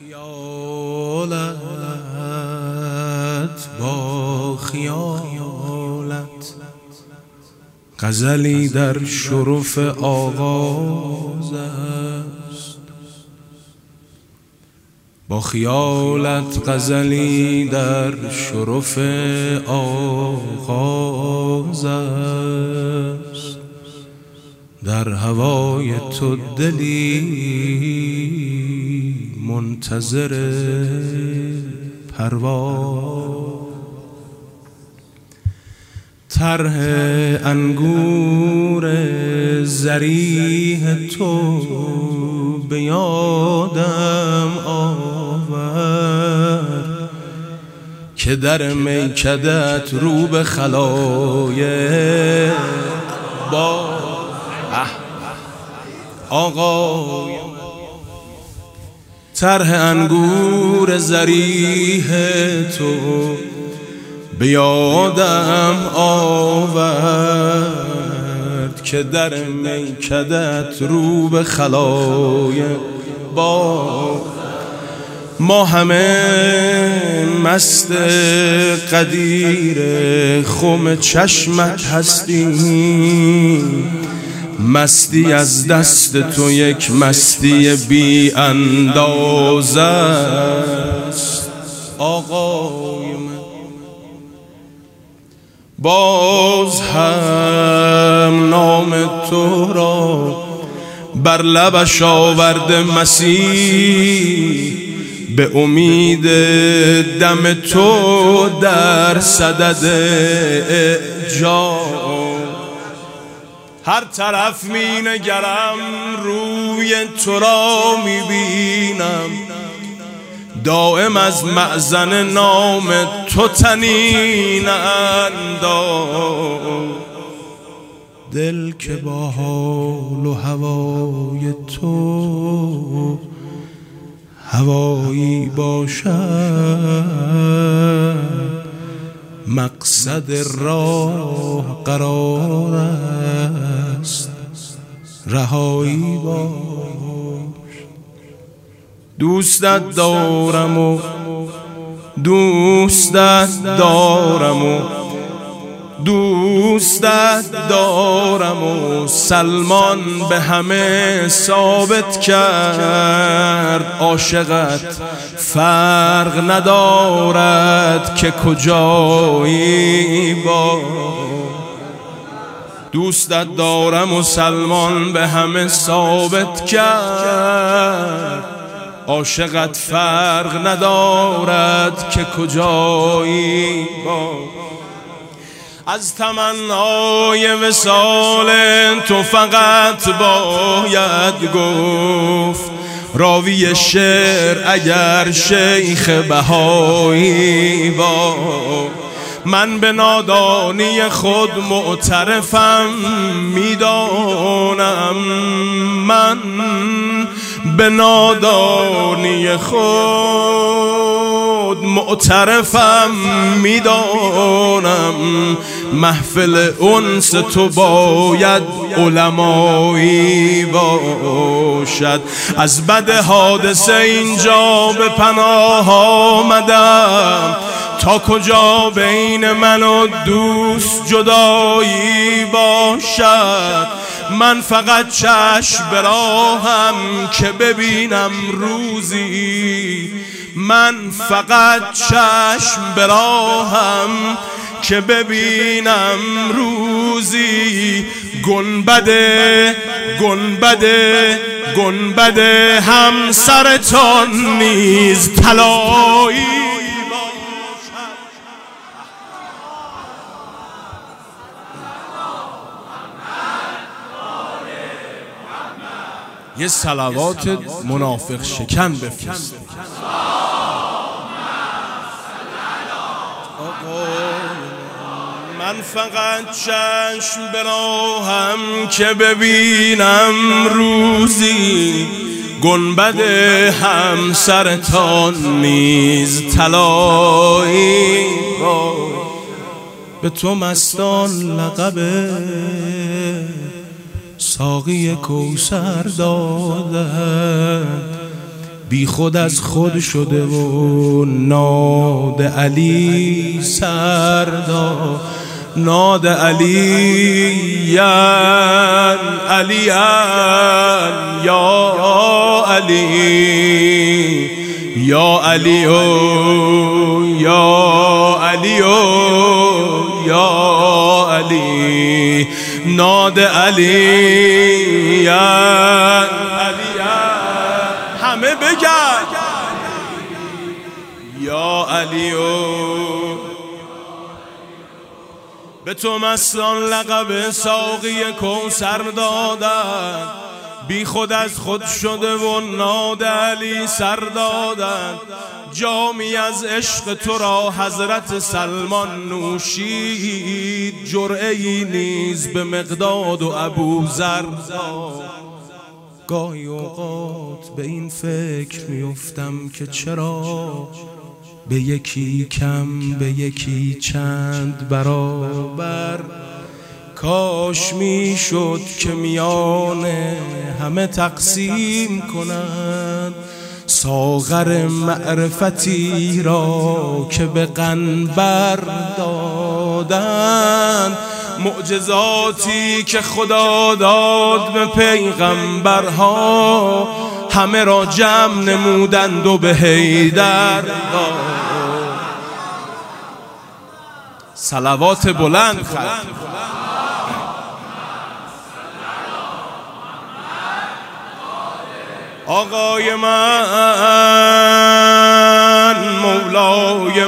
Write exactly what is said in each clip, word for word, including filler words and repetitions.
خیالت با خیالت غزلی در شرف آغاز است، با خیالت غزلی در شرف آغاز است، در هوای تو دلی منتظر پرواز. طرح انگور ضریح تو به یادم آورد که در میکدت رو به خلایق با آقای. طرح انگور ضریح تو به یادم آورد که در میکدت رو به خلایق با ما همه مست قدیر خم چشمت هستیم. مستی از دست تو یک مستی بی اندازه است آقای من. باز هم نام تو را بر لبش آورده مسیح، به امید دم تو در صدد اعجاب. هر طرف می نگرم روی تو را می بینم، دائم از مأذن نام تو طنین انداز. دل که با حال و هوای تو هوایی باشد، مقصد راه قرار است رهایی باش. دوستت دارم و دوستت دارم و دوستت دارم و سلمان به همه ثابت کرد عاشقت فرق ندارد که کجایی با. دوستت دارم و سلمان به همه ثابت کرد عاشقت فرق ندارد که کجایی با. از تمنای وصال تو فقط باید گفت راوی شعر اگر شیخ بهایی با. من به نادانی خود معترفم میدانم، من به نادانی خود معترفم میدانم، محفل انس تو باید علمایی باشد. از بد حادثه اینجا به پناه آمدم، تا کجا بین من و دوست جدایی باشد. من فقط چشم به راهم که ببینم روزی، من فقط چشم به راهم که ببینم روزی گنبد گنبد گنبد همسرتان نیز طلایی. یه صلوات منافق شکن بفرست. من فقط چشم به راهم که ببینم روزی گنبد همسرتان نیز طلایی. به تو مستان لقب ساقی کوثر دادند، بی خود از خود شده و ناد علی سر داد. ناد علی علی یا علی یا علی یا علی یا علی ناد علی علی همه بگن یا علی. به تو مستان لقب ساقی کوثر دادن، بی خود از خود شده و ناد علی سر دادن. جامی از عشق تو را حضرت سلمان نوشید، جرعه‌ای نیز به مقداد و ابوذر داد. گاهی اوقات به این فکر میفتم که چرا به یکی کم به یکی چند برابر، کاش میشد که میان همه تقسیم کنند ساغر معرفتی را که به قنبر دادند. معجزاتی که خدا داد به پیغمبرها همه را جمع نمودند و به حیدر داد. صلوات بلند خلق آقای من، مولای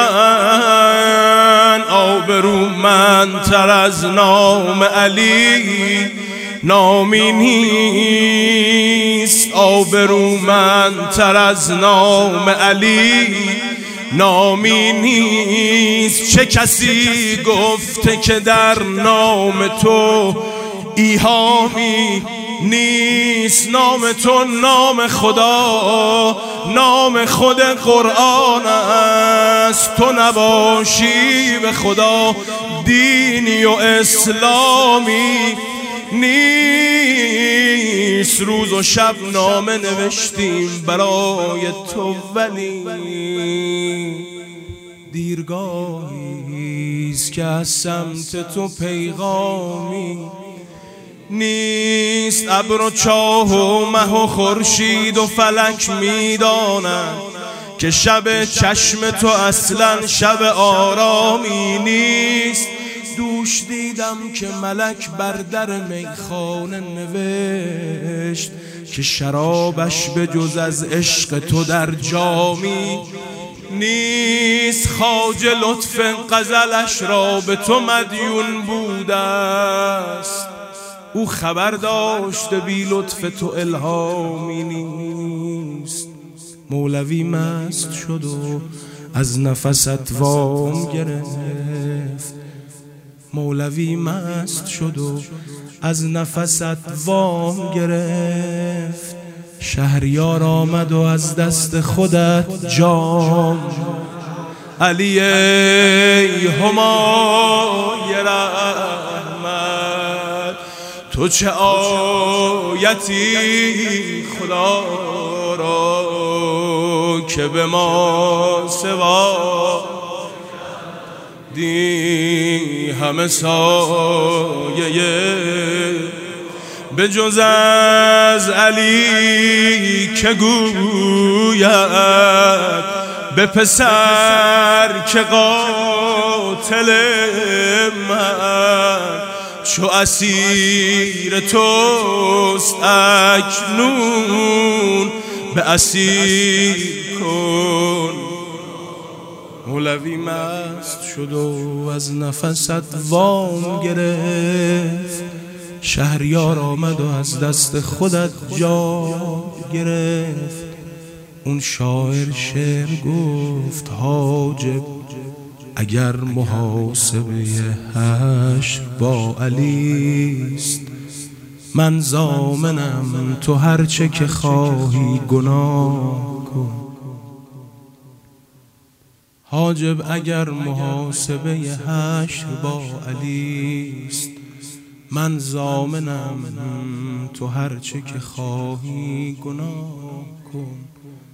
من، آبرومندتر از نام علی نامی نیست. آبرومندتر از نام علی نامی نیست. چه کسی گفته که در نام تو ایهامی نیست؟ نام تو نام خدا، نام خود قرآن است. تو نباشی به خدا دینی و اسلامی نیست. روز و شب نامه نوشتیم برای تو ولی دیرگاهیست که از سمت تو پیغامی نیست. ابر و چاه و مه و خورشید و فلک میدانند که شب چشم تو اصلا شب آرامی نیست. دوش دیدم که ملک بر در میخانه نوشت که شرابش به جز از عشق تو در جامی نیست. خواجه لطف غزلش را به تو مدیون بوده است، او خبر داشته بی لطف تو الهامی نیست. مولوی مست شد و از نفست وام گرفت. مولوی مست شد و از نفست وام گرفت. شهریار آمد و از دست خودت جام. علی ای همای رحمت، تو چه آیتی خدا را که به ما سوا دی همه سایه به جز از علی که گوید به پسر که قاتل من چو اسیر توست اکنون به اسیر کن. مولوی مست شد و از نفست وام گرفت. شهریار آمد و از دست خودت جا گرفت. اون شاعر شعر گفت حاجب اگر محاسبه حشر با علیست، من ضامنم تو هرچه که خواهی گناه کن. حاجب اگر محاسبه حشر با علیست، من ضامنم تو هرچه که خواهی گناه کن.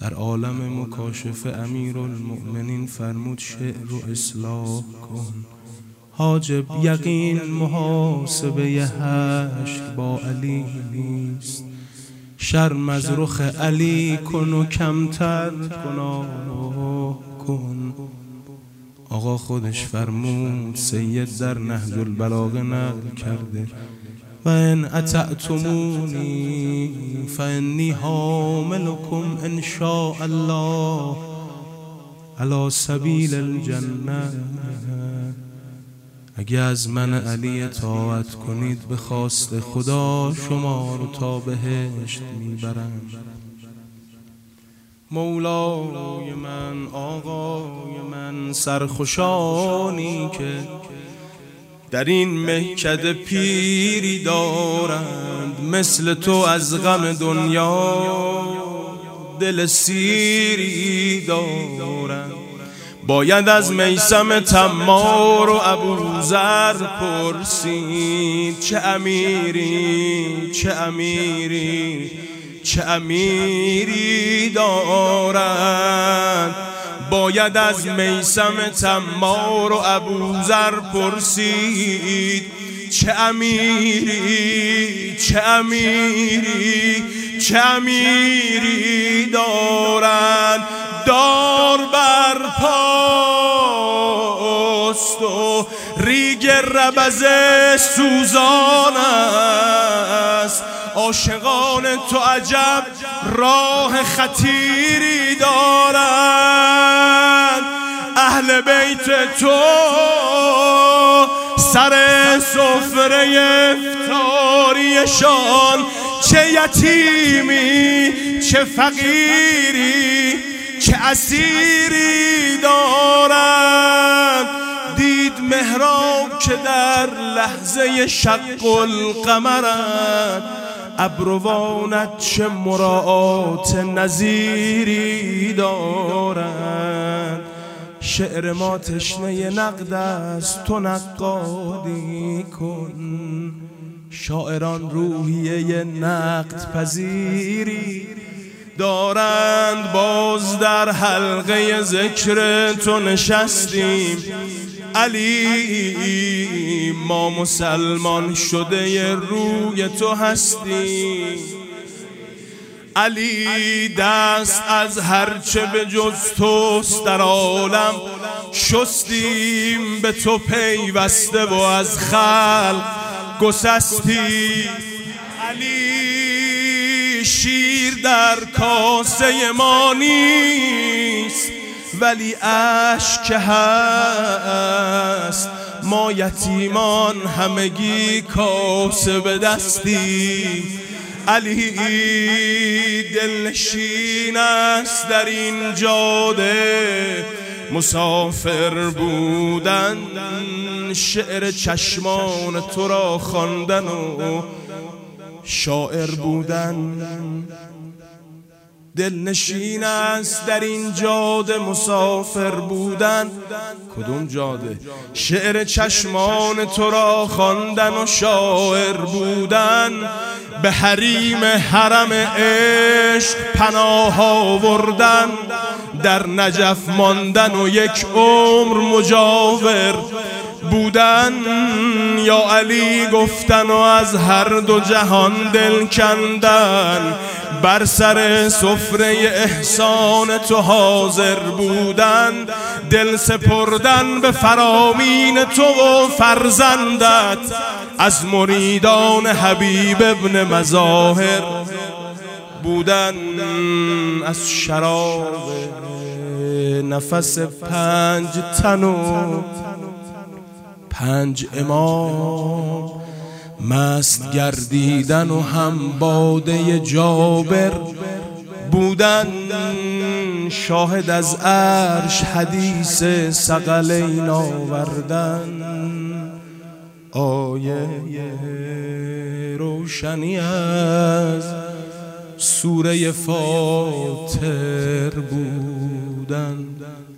در عالم مکاشفه امیرالمؤمنین فرمود شعر رو اصلاح کن. حاجب یقین محاسبه حشر با علی نیست، شرم از رخ علی کن و کمتر گناه کن. آقا خودش فرمود، سید در نهج البلاغه نقل کرده و ان اطعتمونی فانی حاملکم ان شاء الله علی سبیل الجنه. اگه از من علی اطاعت کنید به خواست خدا شما رو تا بهشت میبرم. مولای من، آقای من، سرخوشانی که در این مهکده پیری دارند مثل تو از غم دنیا دل سیری دارند. باید از میثم تمار و ابوذر پرسید چه امیری چه امیری چه امیری دارند. باید از میثم تمار و ابوذر پرسید چه امیری چه امیری چه امیری دارند. دار بر پاست و ریگ ربزه سوزان است. عاشقان تو عجب راه خطیری دارند. اهل بیت تو سر سفره افطاریشان چه یتیمی چه فقیری چه اسیری دارند. دید محراب که در لحظه شق القمرند، ابروانت چه مراعات نظیری دارند. شعر ما تشنه نقد است تو نقادی کن. شاعران روحیه نقد پذیری دارند. باز در حلقه ذکر تو نشستیم علی، ما مسلمان شده روی تو هستیم علی. دست از هرچه به جز توست در عالم شستیم، به تو پیوسته و از خلق گسستیم علی. شیر در کاسه ما نیست ولی اشک هست. ما یتیمان همگی کاسه به دستیم علی. دلنشین است در این جاده مسافر بودن، شعر چشمان تو را خواندن و شاعر بودن. دلنشین است در این جاده مسافر بودن. کدوم جاده؟ شعر چشمان تو را خواندن و شاعر بودن. به حریم حرم عشق پناه آوردن، در نجف ماندن و یک عمر مجاور بودن. یا علی گفتن و از هر دو جهان دل کندن، بر سر سفره احسان تو حاضر بودن. دل سپردن به فرامین تو و فرزندت، از مریدان حبیب ابن مظاهر بودن. از شراب نفس پنج تن و پنج امام مست گردیدن و هم باده جابر بودن. شاهد از عرش حدیث ثقلین آوردن. آیه روشنی از سوره فاطر بودن.